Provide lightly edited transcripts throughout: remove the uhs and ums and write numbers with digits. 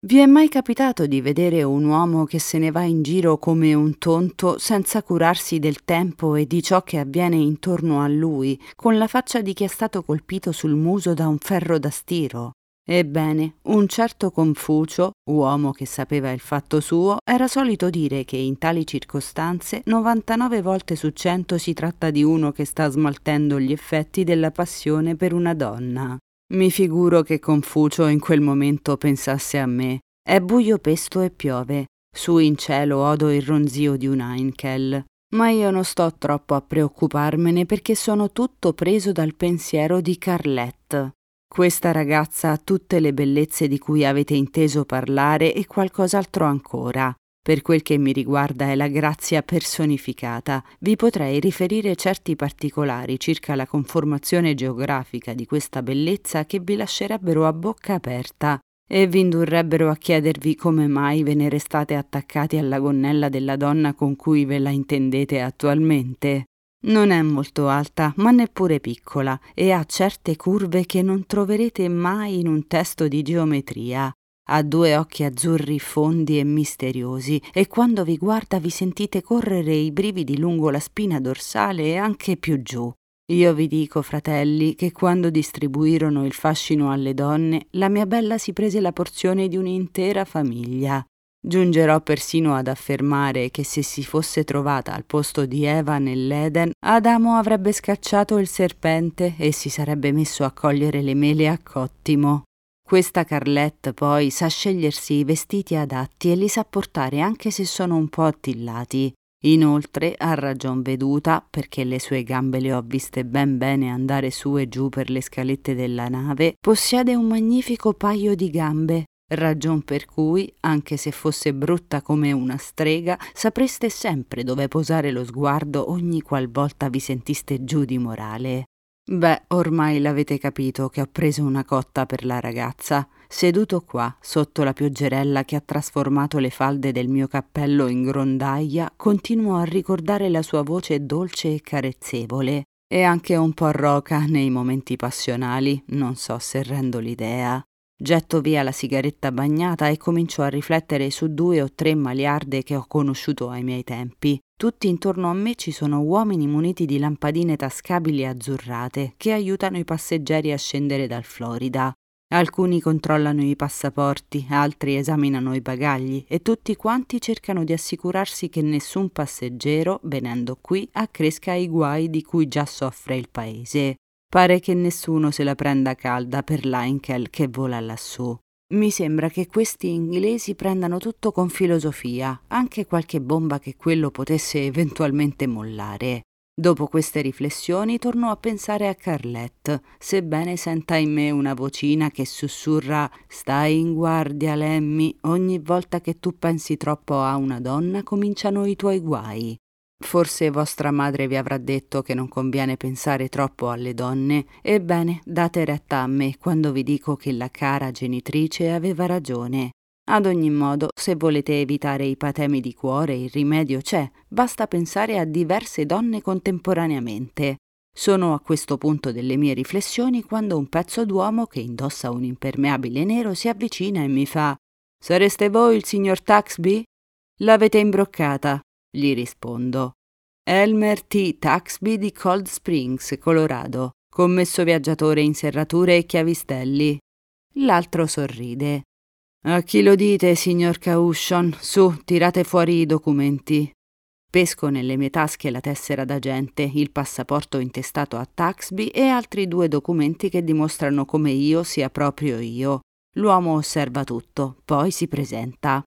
Vi è mai capitato di vedere un uomo che se ne va in giro come un tonto senza curarsi del tempo e di ciò che avviene intorno a lui, con la faccia di chi è stato colpito sul muso da un ferro da stiro? Ebbene, un certo Confucio, uomo che sapeva il fatto suo, era solito dire che in tali circostanze 99 volte su 100 si tratta di uno che sta smaltendo gli effetti della passione per una donna. Mi figuro che Confucio in quel momento pensasse a me: è buio pesto e piove, su in cielo odo il ronzio di un Heinkel. Ma io non sto troppo a preoccuparmene perché sono tutto preso dal pensiero di Carlette. Questa ragazza ha tutte le bellezze di cui avete inteso parlare e qualcos'altro ancora. Per quel che mi riguarda è la grazia personificata. Vi potrei riferire certi particolari circa la conformazione geografica di questa bellezza che vi lascerebbero a bocca aperta e vi indurrebbero a chiedervi come mai ve ne restate attaccati alla gonnella della donna con cui ve la intendete attualmente. Non è molto alta, ma neppure piccola, e ha certe curve che non troverete mai in un testo di geometria. Ha due occhi azzurri fondi e misteriosi e quando vi guarda vi sentite correre i brividi lungo la spina dorsale e anche più giù. Io vi dico, fratelli, che quando distribuirono il fascino alle donne, la mia bella si prese la porzione di un'intera famiglia. Giungerò persino ad affermare che se si fosse trovata al posto di Eva nell'Eden, Adamo avrebbe scacciato il serpente e si sarebbe messo a cogliere le mele a cottimo. Questa Carlette poi sa scegliersi i vestiti adatti e li sa portare anche se sono un po' attillati. Inoltre ha ragion veduta, perché le sue gambe le ho viste ben bene andare su e giù per le scalette della nave, possiede un magnifico paio di gambe, ragion per cui, anche se fosse brutta come una strega, sapreste sempre dove posare lo sguardo ogni qualvolta vi sentiste giù di morale. Beh, ormai l'avete capito che ho preso una cotta per la ragazza. Seduto qua, sotto la pioggerella che ha trasformato le falde del mio cappello in grondaia, continuo a ricordare la sua voce dolce e carezzevole, e anche un po' roca nei momenti passionali, non so se rendo l'idea. Getto via la sigaretta bagnata e comincio a riflettere su 2 o 3 maliarde che ho conosciuto ai miei tempi. Tutti intorno a me ci sono uomini muniti di lampadine tascabili azzurrate che aiutano i passeggeri a scendere dal Florida. Alcuni controllano i passaporti, altri esaminano i bagagli e tutti quanti cercano di assicurarsi che nessun passeggero, venendo qui, accresca i guai di cui già soffre il paese. Pare che nessuno se la prenda calda per l'Heinkel che vola lassù. Mi sembra che questi inglesi prendano tutto con filosofia, anche qualche bomba che quello potesse eventualmente mollare. Dopo queste riflessioni torno a pensare a Carlette, sebbene senta in me una vocina che sussurra «Stai in guardia, Lemmy, ogni volta che tu pensi troppo a una donna cominciano i tuoi guai». Forse vostra madre vi avrà detto che non conviene pensare troppo alle donne. Ebbene, date retta a me quando vi dico che la cara genitrice aveva ragione. Ad ogni modo, se volete evitare i patemi di cuore, il rimedio c'è. Basta pensare a diverse donne contemporaneamente. Sono a questo punto delle mie riflessioni quando un pezzo d'uomo che indossa un impermeabile nero si avvicina e mi fa «Sareste voi il signor Taxby?» «L'avete imbroccata», gli rispondo. Elmer T. Taxby di Cold Springs, Colorado, commesso viaggiatore in serrature e chiavistelli. L'altro sorride. A chi lo dite, signor Caution? Su, tirate fuori i documenti. Pesco nelle mie tasche la tessera d'agente, il passaporto intestato a Taxby e altri 2 documenti che dimostrano come io sia proprio io. L'uomo osserva tutto, poi si presenta.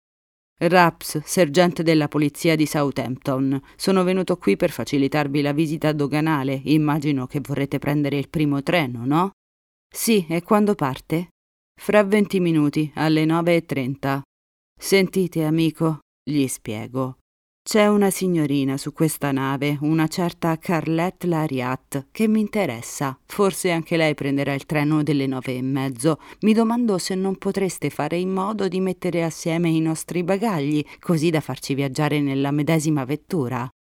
Raps, sergente della polizia di Southampton. Sono venuto qui per facilitarvi la visita doganale. Immagino che vorrete prendere il primo treno, no? Sì, e quando parte? Fra 20 minuti, alle 9:30. Sentite, amico, gli spiego. C'è una signorina su questa nave, una certa Carlette Lariat, che mi interessa. Forse anche lei prenderà il treno delle 9:30. Mi domando se non potreste fare in modo di mettere assieme i nostri bagagli, così da farci viaggiare nella medesima vettura.